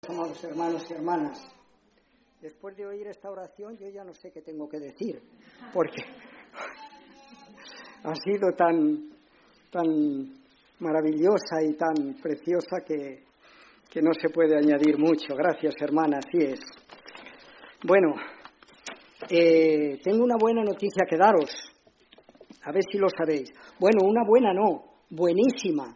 Amados hermanos y hermanas, después de oír esta oración yo ya no sé qué tengo que decir, porque ha sido tan maravillosa y tan preciosa que no se puede añadir mucho. Gracias, hermana, así es. Bueno, tengo una buena noticia que daros, a ver si lo sabéis. Bueno, una buena no, buenísima.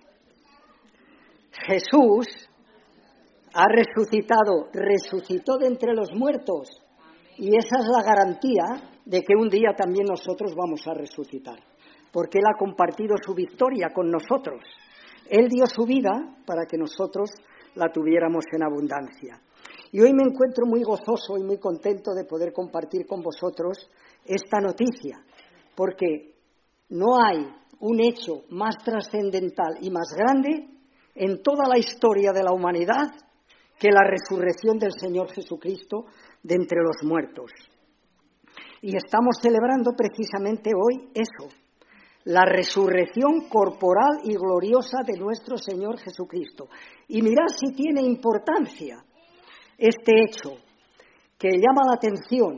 Jesús ha resucitó de entre los muertos, y esa es la garantía de que un día también nosotros vamos a resucitar, porque Él ha compartido su victoria con nosotros. Él dio su vida para que nosotros la tuviéramos en abundancia. Y hoy me encuentro muy gozoso y muy contento de poder compartir con vosotros esta noticia, porque no hay un hecho más trascendental y más grande en toda la historia de la humanidad que la resurrección del Señor Jesucristo de entre los muertos. Y estamos celebrando precisamente hoy eso, la resurrección corporal y gloriosa de nuestro Señor Jesucristo. Y mirad si tiene importancia este hecho, que llama la atención.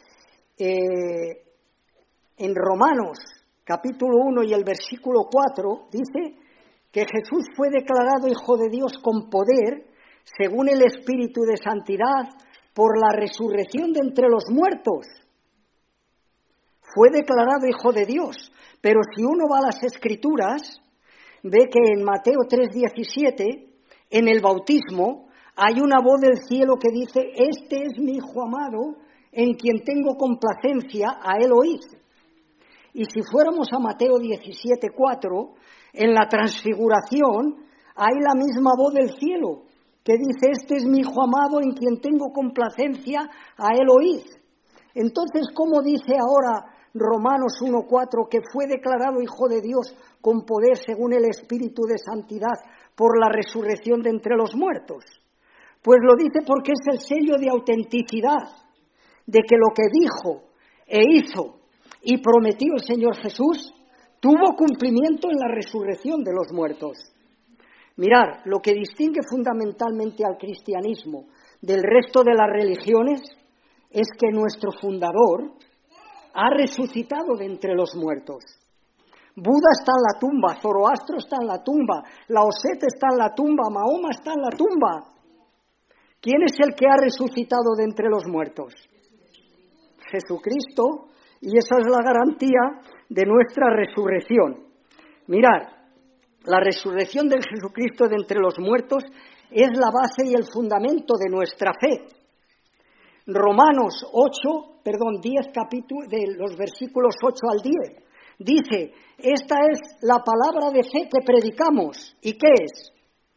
En Romanos, capítulo 1 y el versículo 4, dice que Jesús fue declarado Hijo de Dios con poder, según el Espíritu de Santidad, por la resurrección de entre los muertos. Fue declarado Hijo de Dios. Pero si uno va a las Escrituras, ve que en Mateo 3:17, en el bautismo, hay una voz del cielo que dice: «Este es mi Hijo amado, en quien tengo complacencia, a él oíd». Y si fuéramos a Mateo 17:4, en la transfiguración, hay la misma voz del cielo que dice: «Este es mi Hijo amado, en quien tengo complacencia, a él oíd». Entonces, ¿cómo dice ahora Romanos 1:4 que fue declarado Hijo de Dios con poder según el Espíritu de Santidad por la resurrección de entre los muertos? Pues lo dice porque es el sello de autenticidad de que lo que dijo e hizo y prometió el Señor Jesús tuvo cumplimiento en la resurrección de los muertos. Mirad, lo que distingue fundamentalmente al cristianismo del resto de las religiones es que nuestro fundador ha resucitado de entre los muertos. Buda está en la tumba, Zoroastro está en la tumba, Lao Tse está en la tumba, Mahoma está en la tumba. ¿Quién es el que ha resucitado de entre los muertos? Jesucristo, y esa es la garantía de nuestra resurrección. Mirad, la resurrección de Jesucristo de entre los muertos es la base y el fundamento de nuestra fe. Romanos 10, capítulo, de los versículos 8 al 10, dice: «Esta es la palabra de fe que predicamos». ¿Y qué es?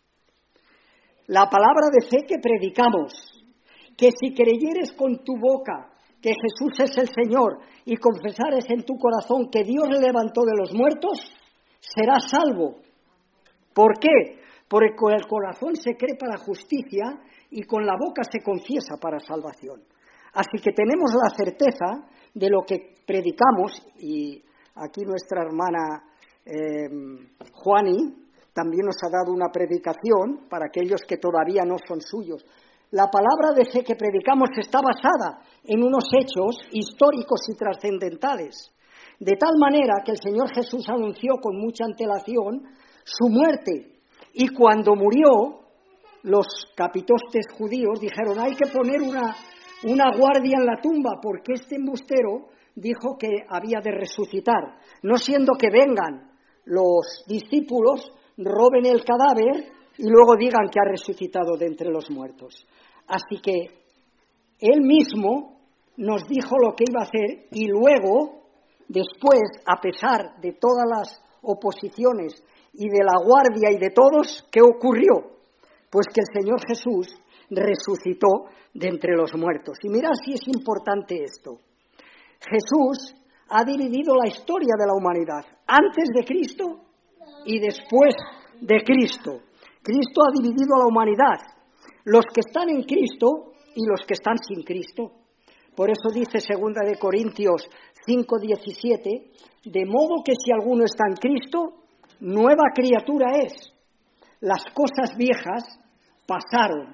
La palabra de fe que predicamos, que si creyeres con tu boca que Jesús es el Señor y confesares en tu corazón que Dios le levantó de los muertos, serás salvo. ¿Por qué? Porque con el corazón se cree para justicia y con la boca se confiesa para salvación. Así que tenemos la certeza de lo que predicamos, y aquí nuestra hermana Juani también nos ha dado una predicación para aquellos que todavía no son suyos. La palabra de fe que predicamos está basada en unos hechos históricos y trascendentales, de tal manera que el Señor Jesús anunció con mucha antelación su muerte, y cuando murió, los capitostes judíos dijeron: «Hay que poner una guardia en la tumba, porque este embustero dijo que había de resucitar, no siendo que vengan los discípulos, roben el cadáver y luego digan que ha resucitado de entre los muertos». Así que Él mismo nos dijo lo que iba a hacer, y luego, después, a pesar de todas las oposiciones y de la guardia y de todos, ¿qué ocurrió? Pues que el Señor Jesús resucitó de entre los muertos. Y mirad si es importante esto. Jesús ha dividido la historia de la humanidad, antes de Cristo y después de Cristo. Cristo ha dividido a la humanidad, los que están en Cristo y los que están sin Cristo. Por eso dice 2 de Corintios 5:17, «De modo que si alguno está en Cristo, nueva criatura es. Las cosas viejas pasaron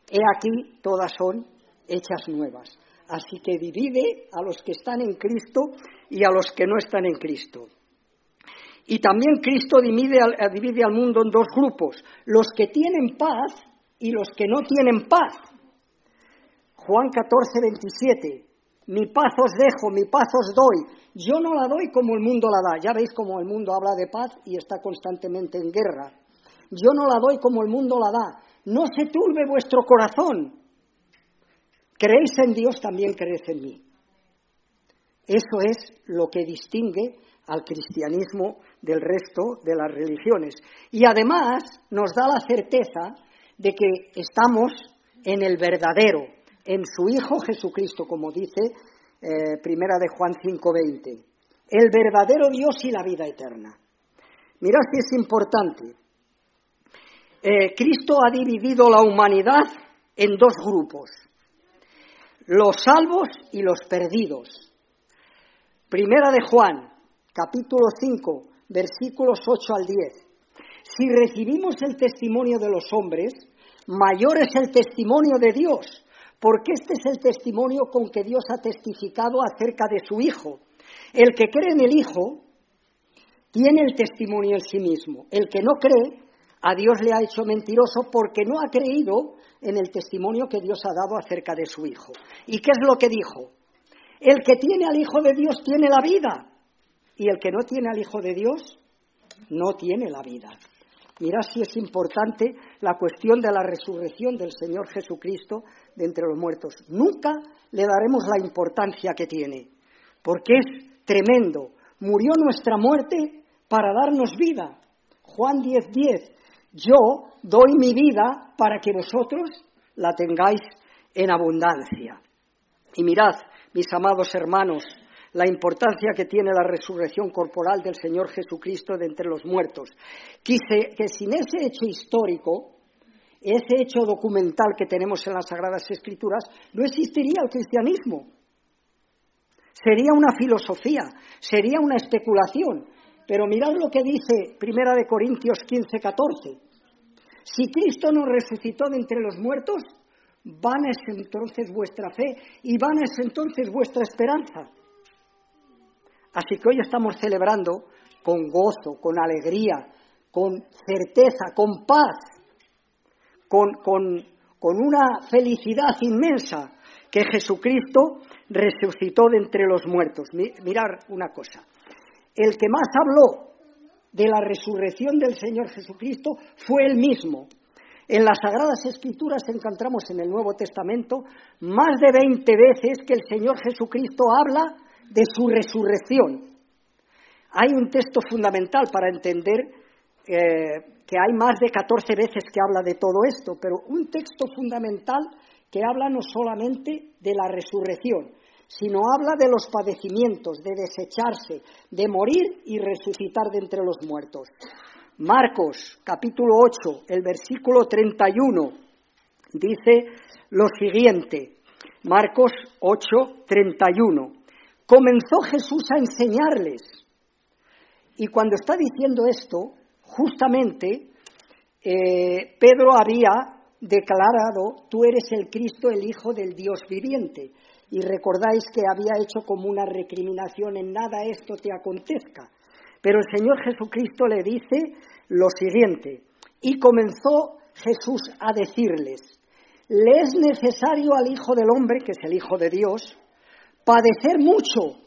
He aquí, todas son hechas nuevas. Así que divide a los que están en Cristo y a los que no están en Cristo. Y también Cristo divide al mundo en dos grupos, los que tienen paz y los que no tienen paz. Juan 14:27, mi paz os dejo, mi paz os doy. Yo no la doy como el mundo la da. Ya veis cómo el mundo habla de paz y está constantemente en guerra. Yo no la doy como el mundo la da. No se turbe vuestro corazón. Creéis en Dios, también creed en mí. Eso es lo que distingue al cristianismo del resto de las religiones. Y además nos da la certeza de que estamos en el verdadero, en su Hijo Jesucristo, como dice Primera de Juan 5:20. El verdadero Dios y la vida eterna. Mirad si es importante. Cristo ha dividido la humanidad en dos grupos, los salvos y los perdidos. Primera de Juan, capítulo 5, versículos 8 al 10. Si recibimos el testimonio de los hombres, mayor es el testimonio de Dios, porque este es el testimonio con que Dios ha testificado acerca de su Hijo. El que cree en el Hijo tiene el testimonio en sí mismo. El que no cree, a Dios le ha hecho mentiroso porque no ha creído en el testimonio que Dios ha dado acerca de su Hijo. ¿Y qué es lo que dijo? El que tiene al Hijo de Dios tiene la vida, y el que no tiene al Hijo de Dios no tiene la vida. Mirad si es importante la cuestión de la resurrección del Señor Jesucristo de entre los muertos. Nunca le daremos la importancia que tiene, porque es tremendo. Murió nuestra muerte para darnos vida. Juan 10:10. Yo doy mi vida para que vosotros la tengáis en abundancia. Y mirad, mis amados hermanos, la importancia que tiene la resurrección corporal del Señor Jesucristo de entre los muertos. Que sin ese hecho histórico, ese hecho documental que tenemos en las Sagradas Escrituras, no existiría el cristianismo. Sería una filosofía, sería una especulación. Pero mirad lo que dice 1 de Corintios 15:14. Si Cristo no resucitó de entre los muertos, vana es entonces vuestra fe y vana es entonces vuestra esperanza. Así que hoy estamos celebrando con gozo, con alegría, con certeza, con paz, con una felicidad inmensa, que Jesucristo resucitó de entre los muertos. Mirad una cosa. El que más habló de la resurrección del Señor Jesucristo fue Él mismo. En las Sagradas Escrituras encontramos en el Nuevo Testamento más de 20 veces que el Señor Jesucristo habla de su resurrección. Hay un texto fundamental para entender que hay más de 14 veces que habla de todo esto, pero un texto fundamental que habla no solamente de la resurrección, sino habla de los padecimientos, de desecharse, de morir y resucitar de entre los muertos. Marcos, capítulo 8, el versículo 31, dice lo siguiente. Marcos 8, 31. Comenzó Jesús a enseñarles. Y cuando está diciendo esto, justamente Pedro había declarado: tú eres el Cristo, el Hijo del Dios viviente. Y recordáis que había hecho como una recriminación: en nada esto te acontezca. Pero el Señor Jesucristo le dice lo siguiente: y comenzó Jesús a decirles: le es necesario al Hijo del Hombre, que es el Hijo de Dios, padecer mucho.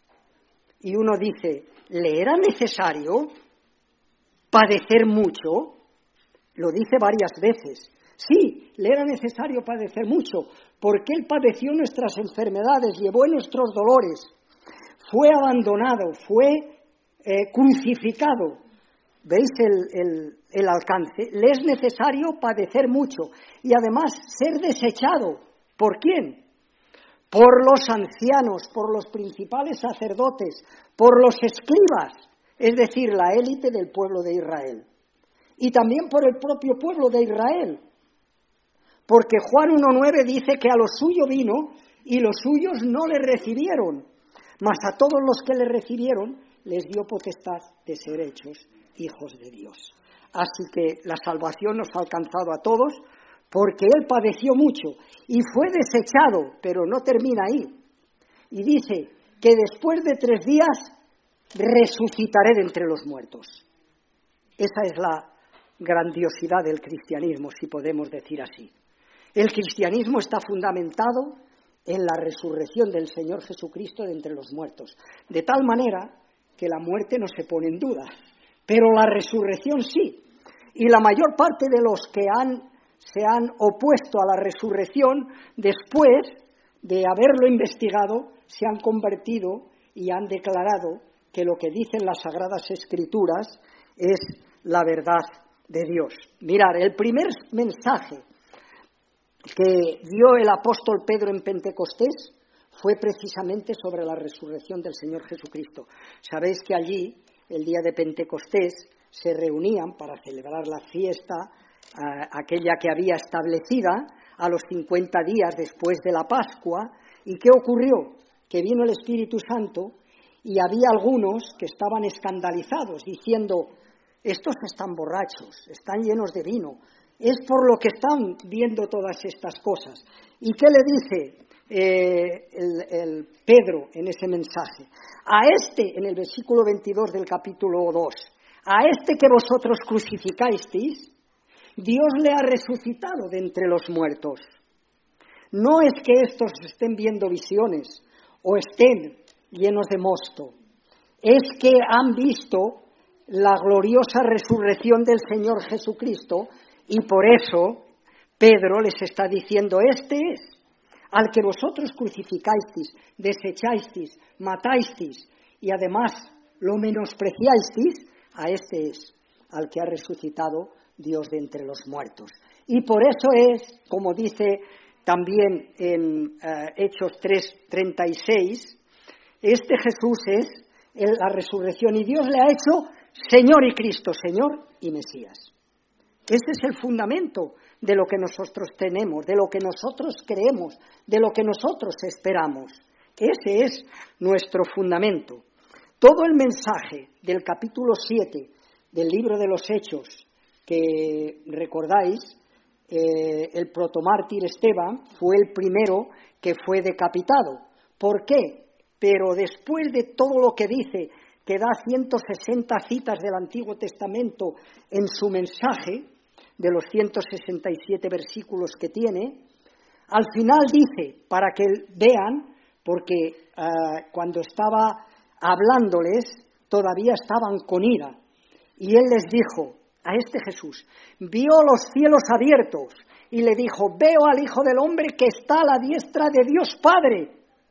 Y uno dice: ¿le era necesario padecer mucho? Lo dice varias veces. Sí, le era necesario padecer mucho, porque Él padeció nuestras enfermedades, llevó nuestros dolores, fue abandonado, fue crucificado. ¿Veis el alcance? Le es necesario padecer mucho y además ser desechado. ¿Por quién? Por los ancianos, por los principales sacerdotes, por los escribas, es decir, la élite del pueblo de Israel. Y también por el propio pueblo de Israel. Porque Juan 1:9 dice que a lo suyo vino y los suyos no le recibieron, mas a todos los que le recibieron les dio potestad de ser hechos hijos de Dios. Así que la salvación nos ha alcanzado a todos porque él padeció mucho y fue desechado, pero no termina ahí. Y dice que después de 3 días resucitaré de entre los muertos. Esa es la grandiosidad del cristianismo, si podemos decir así. El cristianismo está fundamentado en la resurrección del Señor Jesucristo de entre los muertos, de tal manera que la muerte no se pone en duda, pero la resurrección sí. Y la mayor parte de los que se han opuesto a la resurrección, después de haberlo investigado, se han convertido y han declarado que lo que dicen las Sagradas Escrituras es la verdad de Dios. Mirad, el primer mensaje que dio el apóstol Pedro en Pentecostés fue precisamente sobre la resurrección del Señor Jesucristo. Sabéis que allí, el día de Pentecostés, se reunían para celebrar la fiesta, aquella que había establecida a los 50 días después de la Pascua. ¿Y qué ocurrió? Que vino el Espíritu Santo y había algunos que estaban escandalizados, diciendo: estos están borrachos, están llenos de vino, es por lo que están viendo todas estas cosas. ¿Y qué le dice el Pedro en ese mensaje? A este, en el versículo 22 del capítulo 2, a este que vosotros crucificasteis, Dios le ha resucitado de entre los muertos. No es que estos estén viendo visiones o estén llenos de mosto, es que han visto la gloriosa resurrección del Señor Jesucristo, y por eso Pedro les está diciendo: este es al que vosotros crucificasteis, desechasteis, matasteis y además lo menospreciasteis, a este es al que ha resucitado Dios de entre los muertos. Y por eso es, como dice también en Hechos 3:36, este Jesús es la resurrección y Dios le ha hecho Señor y Cristo, Señor y Mesías. Ese es el fundamento de lo que nosotros tenemos, de lo que nosotros creemos, de lo que nosotros esperamos. Ese es nuestro fundamento. Todo el mensaje del capítulo 7 del libro de los Hechos, que recordáis, el protomártir Esteban fue el primero que fue decapitado. ¿Por qué? Pero después de todo lo que dice, que da 160 citas del Antiguo Testamento en su mensaje, de los 167 versículos que tiene, al final dice, para que vean, porque cuando estaba hablándoles todavía estaban con ira, y él les dijo a este Jesús, vio los cielos abiertos y le dijo: veo al Hijo del Hombre que está a la diestra de Dios Padre.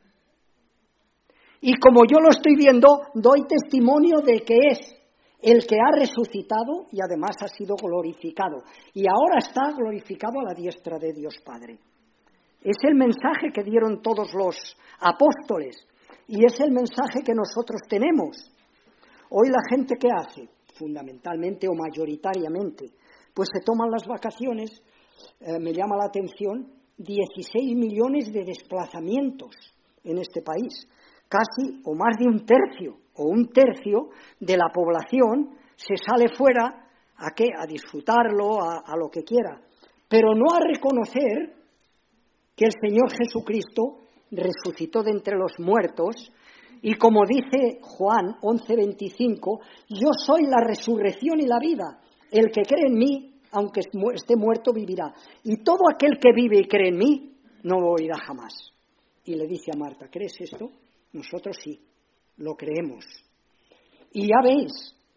Y como yo lo estoy viendo, doy testimonio de que es el que ha resucitado y además ha sido glorificado. Y ahora está glorificado a la diestra de Dios Padre. Es el mensaje que dieron todos los apóstoles y es el mensaje que nosotros tenemos. Hoy la gente, ¿qué hace? Fundamentalmente o mayoritariamente, pues se toman las vacaciones. Me llama la atención, 16 millones de desplazamientos en este país. Casi o más de un tercio de la población se sale fuera ¿a qué? A disfrutarlo, a lo que quiera, pero no a reconocer que el Señor Jesucristo resucitó de entre los muertos y, como dice Juan 11:25, yo soy la resurrección y la vida, el que cree en mí, aunque esté muerto, vivirá, y todo aquel que vive y cree en mí no morirá jamás. Y le dice a Marta: ¿crees esto? Nosotros sí, lo creemos. Y ya veis,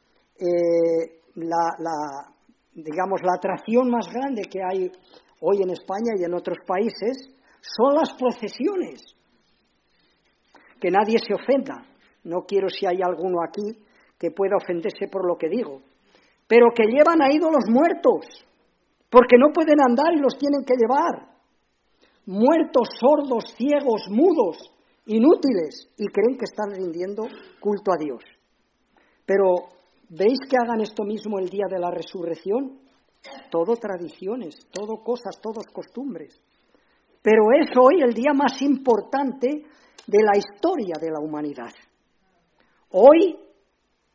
la atracción más grande que hay hoy en España y en otros países son las procesiones. Que nadie se ofenda. No quiero si hay alguno aquí que pueda ofenderse por lo que digo. Pero que llevan a ídolos muertos, porque no pueden andar y los tienen que llevar. Muertos, sordos, ciegos, mudos, inútiles, y creen que están rindiendo culto a Dios. Pero, ¿veis que hagan esto mismo el día de la resurrección? Todo tradiciones, todo cosas, todos costumbres. Pero es hoy el día más importante de la historia de la humanidad. Hoy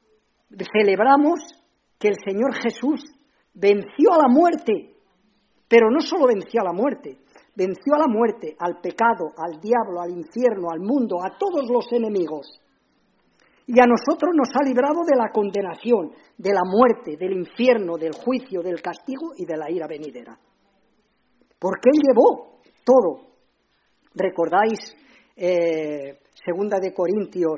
celebramos que el Señor Jesús venció a la muerte, Pero no solo venció a la muerte, venció a la muerte, al pecado, al diablo, al infierno, al mundo, a todos los enemigos. Y a nosotros nos ha librado de la condenación, de la muerte, del infierno, del juicio, del castigo y de la ira venidera. Porque Él llevó todo. ¿Recordáis 2 de Corintios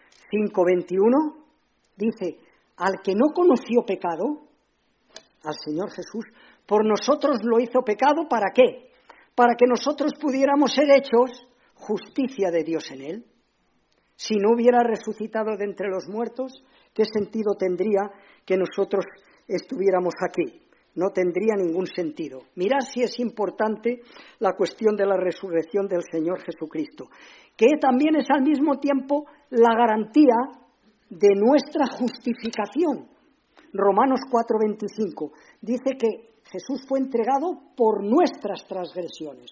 5:21? Dice, al que no conoció pecado, al Señor Jesús, por nosotros lo hizo pecado, ¿para qué? Para que nosotros pudiéramos ser hechos justicia de Dios en Él. Si no hubiera resucitado de entre los muertos, ¿qué sentido tendría que nosotros estuviéramos aquí? No tendría ningún sentido. Mirad si es importante la cuestión de la resurrección del Señor Jesucristo, que también es al mismo tiempo la garantía de nuestra justificación. Romanos 4:25 dice que Jesús fue entregado por nuestras transgresiones.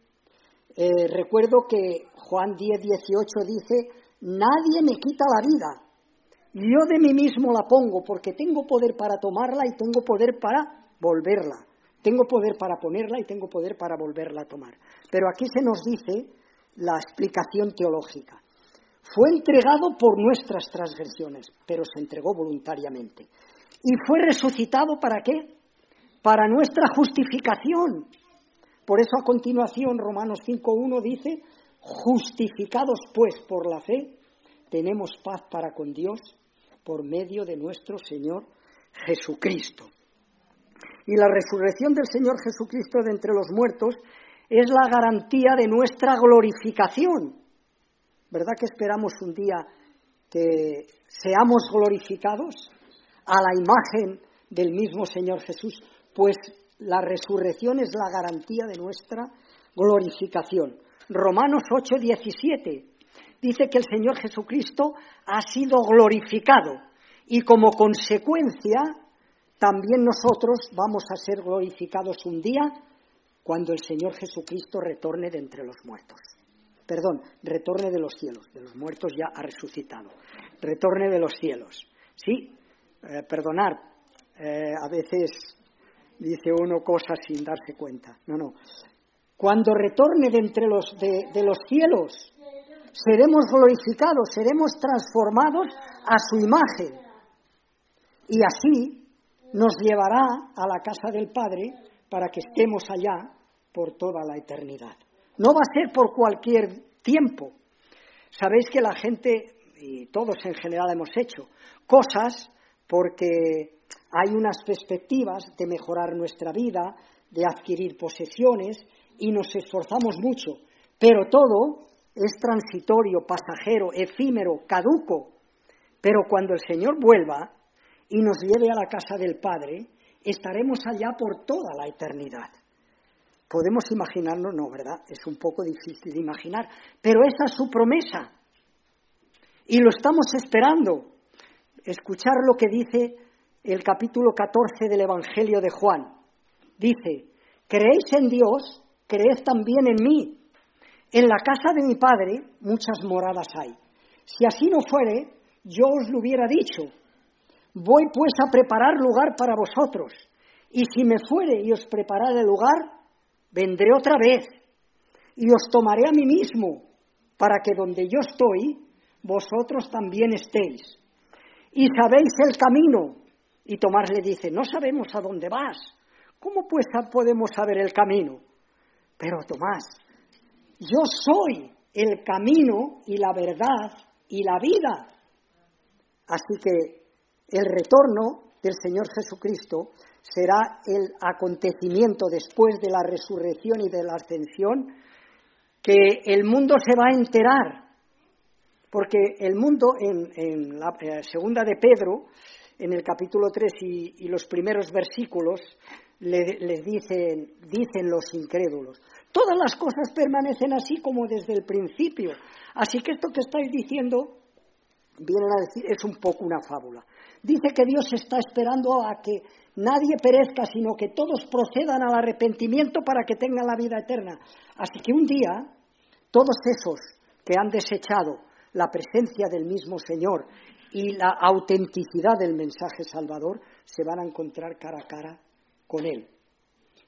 Recuerdo que Juan 10:18 dice, nadie me quita la vida, yo de mí mismo la pongo, porque tengo poder para tomarla y tengo poder para volverla. Tengo poder para ponerla y tengo poder para volverla a tomar. Pero aquí se nos dice la explicación teológica. Fue entregado por nuestras transgresiones, pero se entregó voluntariamente. Y fue resucitado ¿para qué? Para nuestra justificación. Por eso a continuación Romanos 5:1 dice, justificados pues por la fe, tenemos paz para con Dios por medio de nuestro Señor Jesucristo. Y la resurrección del Señor Jesucristo de entre los muertos es la garantía de nuestra glorificación. ¿Verdad que esperamos un día que seamos glorificados a la imagen del mismo Señor Jesús? Pues la resurrección es la garantía de nuestra glorificación. Romanos 8:17 dice que el Señor Jesucristo ha sido glorificado y como consecuencia también nosotros vamos a ser glorificados un día cuando el Señor Jesucristo retorne de entre los muertos. Retorne de los cielos, de los muertos ya ha resucitado. Retorne de los cielos. Sí, perdonar, a veces dice uno cosas sin darse cuenta. No. Cuando retorne de entre de los cielos, seremos glorificados, seremos transformados a su imagen. Y así nos llevará a la casa del Padre para que estemos allá por toda la eternidad. No va a ser por cualquier tiempo. Sabéis que la gente, y todos en general hemos hecho, cosas porque hay unas perspectivas de mejorar nuestra vida, de adquirir posesiones, y nos esforzamos mucho, pero todo es transitorio, pasajero, efímero, caduco. Pero cuando el Señor vuelva y nos lleve a la casa del Padre, estaremos allá por toda la eternidad. Podemos imaginarlo, no, ¿verdad? Es un poco difícil de imaginar, pero esa es su promesa. Y lo estamos esperando. Escuchar lo que dice el capítulo 14 del Evangelio de Juan. Dice, ¿creéis en Dios? Creed también en mí. En la casa de mi Padre muchas moradas hay. Si así no fuere, yo os lo hubiera dicho. Voy pues a preparar lugar para vosotros. Y si me fuere y os preparare lugar, vendré otra vez. Y os tomaré a mí mismo, para que donde yo estoy, vosotros también estéis. Y sabéis el camino. Y Tomás le dice, no sabemos a dónde vas. ¿Cómo pues podemos saber el camino? Pero Tomás, yo soy el camino y la verdad y la vida. Así que el retorno del Señor Jesucristo será el acontecimiento después de la resurrección y de la ascensión que el mundo se va a enterar. Porque el mundo, en la segunda de Pedro, en el capítulo 3 y los primeros versículos, les dicen los incrédulos, todas las cosas permanecen así como desde el principio. Así que esto que estáis diciendo, vienen a decir, es un poco una fábula. Dice que Dios está esperando a que nadie perezca, sino que todos procedan al arrepentimiento para que tengan la vida eterna. Así que un día, todos esos que han desechado la presencia del mismo Señor y la autenticidad del mensaje salvador, se van a encontrar cara a cara con Él.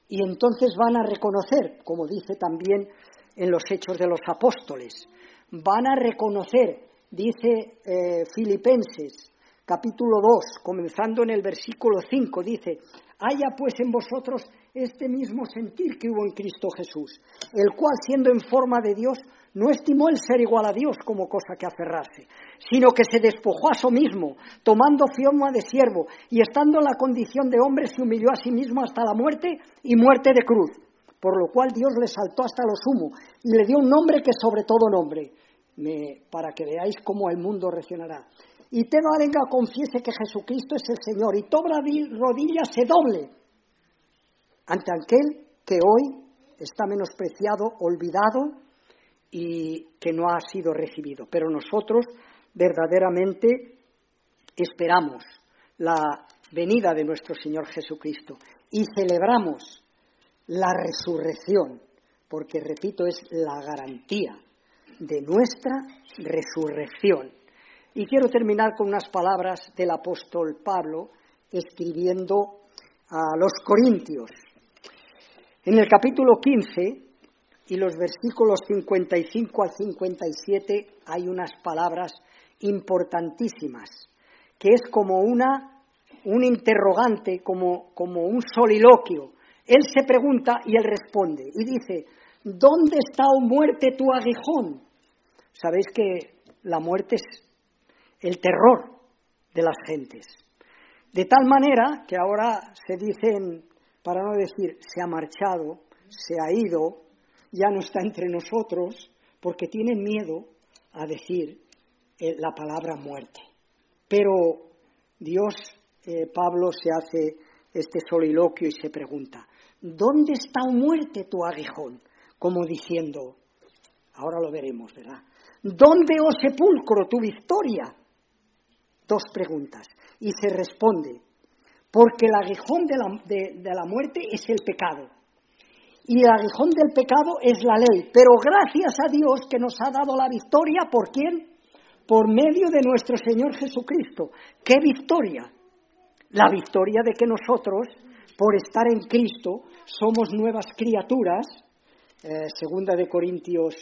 Y entonces van a reconocer, como dice también en los Hechos de los Apóstoles, van a reconocer, dice Filipenses, capítulo 2, comenzando en el versículo 5, dice: haya pues en vosotros este mismo sentir que hubo en Cristo Jesús, el cual, siendo en forma de Dios, no estimó el ser igual a Dios como cosa que aferrarse, sino que se despojó a sí mismo, tomando forma de siervo, y estando en la condición de hombre, se humilló a sí mismo hasta la muerte, y muerte de cruz, por lo cual Dios le exaltó hasta lo sumo, y le dio un nombre que es sobre todo nombre, para que veáis cómo el mundo reaccionará. Y toda lengua confiese que Jesucristo es el Señor, y toda rodilla se doble ante aquel que hoy está menospreciado, olvidado y que no ha sido recibido. Pero nosotros verdaderamente esperamos la venida de nuestro Señor Jesucristo y celebramos la resurrección, porque, repito, es la garantía de nuestra resurrección. Y quiero terminar con unas palabras del apóstol Pablo escribiendo a los Corintios. En el capítulo 15 y los versículos 55 al 57 hay unas palabras importantísimas, que es como un interrogante, como un soliloquio. Él se pregunta y él responde, y dice: ¿dónde está, oh muerte, tu aguijón? Sabéis que la muerte es el terror de las gentes. De tal manera que ahora se dicen, para no decir se ha marchado, se ha ido, ya no está entre nosotros, porque tienen miedo a decir la palabra muerte. Pero Dios, Pablo se hace este soliloquio y se pregunta: ¿dónde está, oh muerte, tu aguijón? Como diciendo, ahora lo veremos, ¿verdad? ¿Dónde, oh sepulcro, tu victoria? Dos preguntas. Y se responde: porque el aguijón de la muerte es el pecado. Y el aguijón del pecado es la ley. Pero gracias a Dios que nos ha dado la victoria, ¿por quién? Por medio de nuestro Señor Jesucristo. ¿Qué victoria? La victoria de que nosotros, por estar en Cristo, somos nuevas criaturas. Segunda de Corintios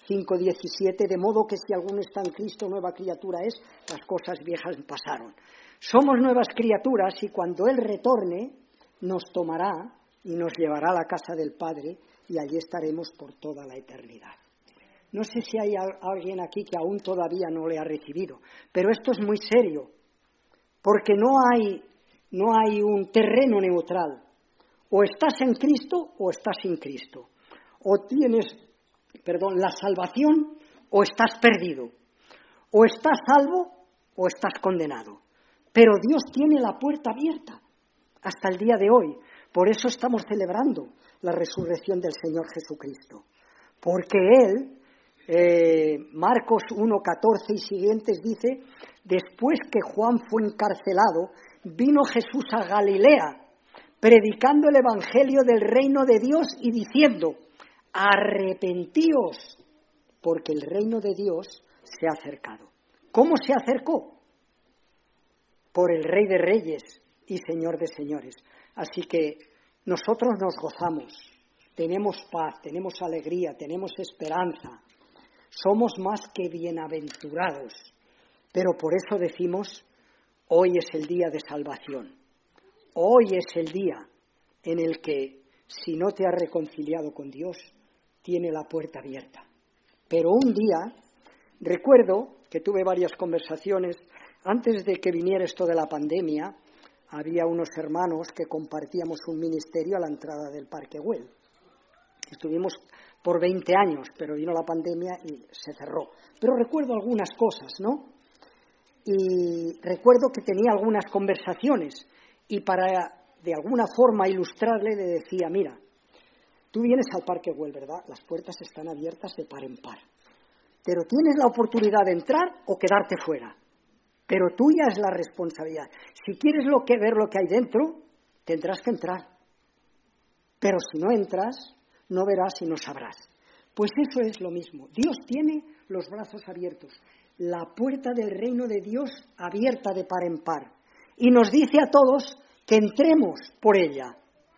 5:17, de modo que si alguno está en Cristo, nueva criatura es, las cosas viejas pasaron. Somos nuevas criaturas y cuando Él retorne, nos tomará y nos llevará a la casa del Padre y allí estaremos por toda la eternidad. No sé si hay alguien aquí que aún todavía no le ha recibido, pero esto es muy serio, porque no hay un terreno neutral. O estás en Cristo o estás sin Cristo. O tienes la salvación o estás perdido. O estás salvo o estás condenado. Pero Dios tiene la puerta abierta hasta el día de hoy. Por eso estamos celebrando la resurrección del Señor Jesucristo. Porque Él, Marcos 1:14 y siguientes dice: después que Juan fue encarcelado, vino Jesús a Galilea, predicando el evangelio del reino de Dios y diciendo: arrepentíos, porque el reino de Dios se ha acercado. ¿Cómo se acercó? Por el Rey de Reyes y Señor de Señores. Así que nosotros nos gozamos, tenemos paz, tenemos alegría, tenemos esperanza. Somos más que bienaventurados, pero por eso decimos: hoy es el día de salvación. Hoy es el día en el que, si no te has reconciliado con Dios, tiene la puerta abierta. Pero un día, recuerdo que tuve varias conversaciones, antes de que viniera esto de la pandemia, había unos hermanos que compartíamos un ministerio a la entrada del Parque Güell. Estuvimos por 20 años, pero vino la pandemia y se cerró. Pero recuerdo algunas cosas, ¿no? Y recuerdo que tenía algunas conversaciones y para de alguna forma ilustrarle le decía: mira, tú vienes al Parque Güell, ¿verdad? Las puertas están abiertas de par en par. Pero tienes la oportunidad de entrar o quedarte fuera. Pero tuya es la responsabilidad. Si quieres ver lo que hay dentro, tendrás que entrar. Pero si no entras, no verás y no sabrás. Pues eso es lo mismo. Dios tiene los brazos abiertos, la puerta del reino de Dios abierta de par en par. Y nos dice a todos que entremos por ella.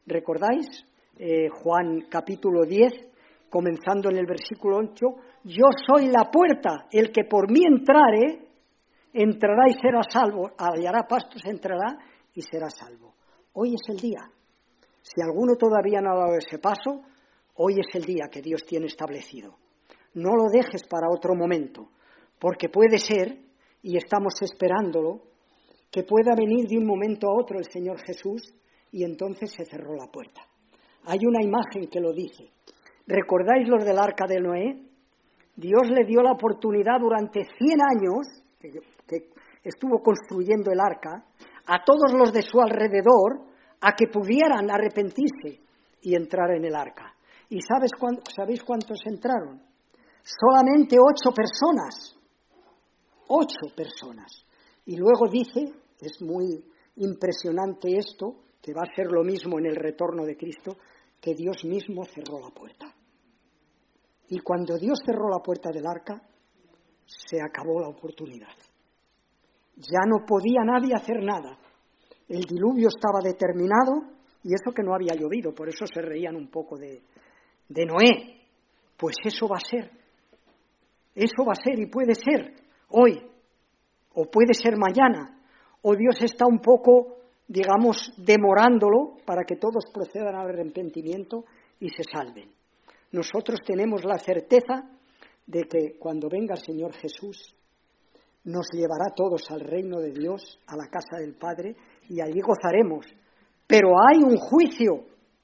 ¿Recordáis? Juan capítulo 10, comenzando en el versículo 8, yo soy la puerta, el que por mí entrare, entrará y será salvo, hallará pastos, entrará y será salvo. Hoy es el día. Si alguno todavía no ha dado ese paso, hoy es el día que Dios tiene establecido. No lo dejes para otro momento, porque puede ser, y estamos esperándolo, que pueda venir de un momento a otro el Señor Jesús y entonces se cerró la puerta. Hay una imagen que lo dice. ¿Recordáis los del arca de Noé? Dios le dio la oportunidad durante 100 años, que estuvo construyendo el arca, a todos los de su alrededor, a que pudieran arrepentirse y entrar en el arca. ¿Y sabéis cuántos entraron? Solamente 8 personas. 8 personas. Y luego dice, es muy impresionante esto, que va a ser lo mismo en el retorno de Cristo, que Dios mismo cerró la puerta. Y cuando Dios cerró la puerta del arca, se acabó la oportunidad. Ya no podía nadie hacer nada. El diluvio estaba determinado, y eso que no había llovido, por eso se reían un poco de Noé. Pues eso va a ser. Eso va a ser y puede ser hoy, o puede ser mañana, o Dios está un poco, digamos, demorándolo para que todos procedan al arrepentimiento y se salven. Nosotros tenemos la certeza de que cuando venga el Señor Jesús nos llevará todos al reino de Dios, a la casa del Padre, y allí gozaremos. Pero hay un juicio,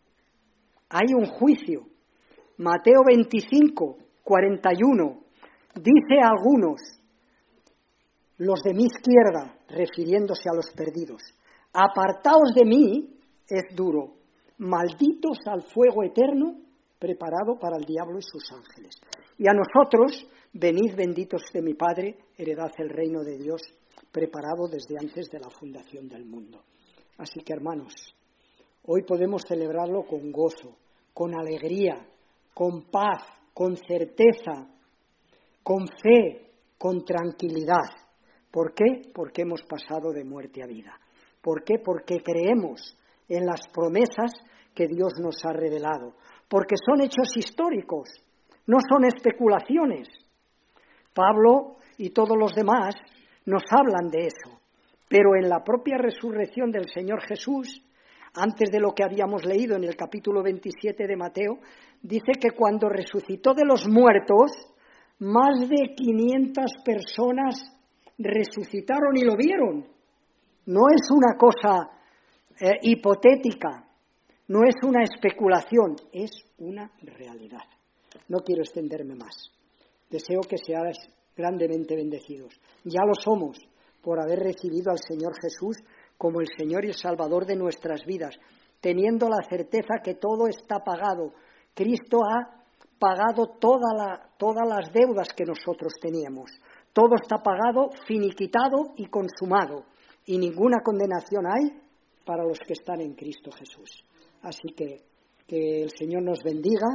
Mateo 25, 41, dice a algunos, los de mi izquierda, refiriéndose a los perdidos, apartaos de mí, es duro, malditos al fuego eterno, preparado para el diablo y sus ángeles. Y a nosotros, venid benditos de mi Padre, heredad el reino de Dios, preparado desde antes de la fundación del mundo. Así que, hermanos, hoy podemos celebrarlo con gozo, con alegría, con paz, con certeza, con fe, con tranquilidad. ¿Por qué? Porque hemos pasado de muerte a vida. ¿Por qué? Porque creemos en las promesas que Dios nos ha revelado. Porque son hechos históricos, no son especulaciones. Pablo y todos los demás nos hablan de eso. Pero en la propia resurrección del Señor Jesús, antes de lo que habíamos leído en el capítulo 27 de Mateo, dice que cuando resucitó de los muertos, más de 500 personas resucitaron y lo vieron. No es una cosa hipotética, no es una especulación, es una realidad. No quiero extenderme más. Deseo que seáis grandemente bendecidos. Ya lo somos por haber recibido al Señor Jesús como el Señor y el Salvador de nuestras vidas, teniendo la certeza que todo está pagado. Cristo ha pagado todas las deudas que nosotros teníamos. Todo está pagado, finiquitado y consumado. Y ninguna condenación hay para los que están en Cristo Jesús. Así que el Señor nos bendiga,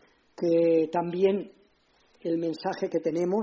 que también el mensaje que tenemos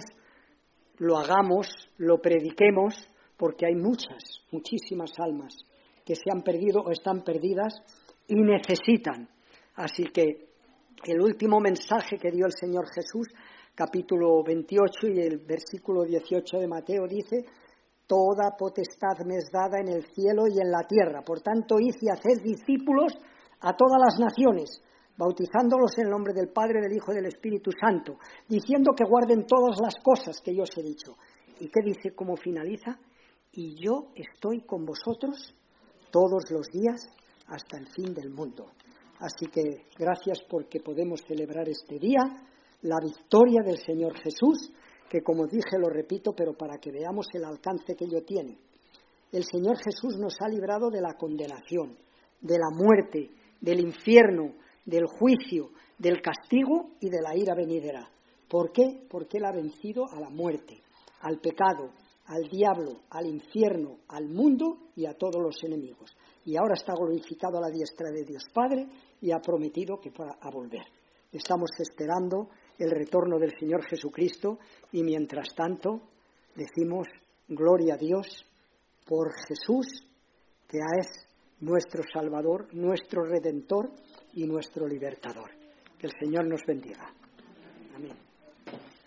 lo hagamos, lo prediquemos, porque hay muchísimas almas que se han perdido o están perdidas y necesitan. Así que el último mensaje que dio el Señor Jesús, capítulo 28 y el versículo 18 de Mateo dice: toda potestad me es dada en el cielo y en la tierra. Por tanto, id y haced discípulos a todas las naciones, bautizándolos en el nombre del Padre, del Hijo y del Espíritu Santo, diciendo que guarden todas las cosas que yo os he dicho. ¿Y qué dice? ¿Cómo finaliza? Y yo estoy con vosotros todos los días hasta el fin del mundo. Así que gracias porque podemos celebrar este día, la victoria del Señor Jesús, que como dije lo repito, pero para que veamos el alcance que ello tiene. El Señor Jesús nos ha librado de la condenación, de la muerte, del infierno, del juicio, del castigo y de la ira venidera. ¿Por qué? Porque Él ha vencido a la muerte, al pecado, al diablo, al infierno, al mundo y a todos los enemigos. Y ahora está glorificado a la diestra de Dios Padre y ha prometido que va a volver. Estamos esperando el retorno del Señor Jesucristo y mientras tanto decimos gloria a Dios por Jesús, que es nuestro Salvador, nuestro Redentor y nuestro Libertador. Que el Señor nos bendiga.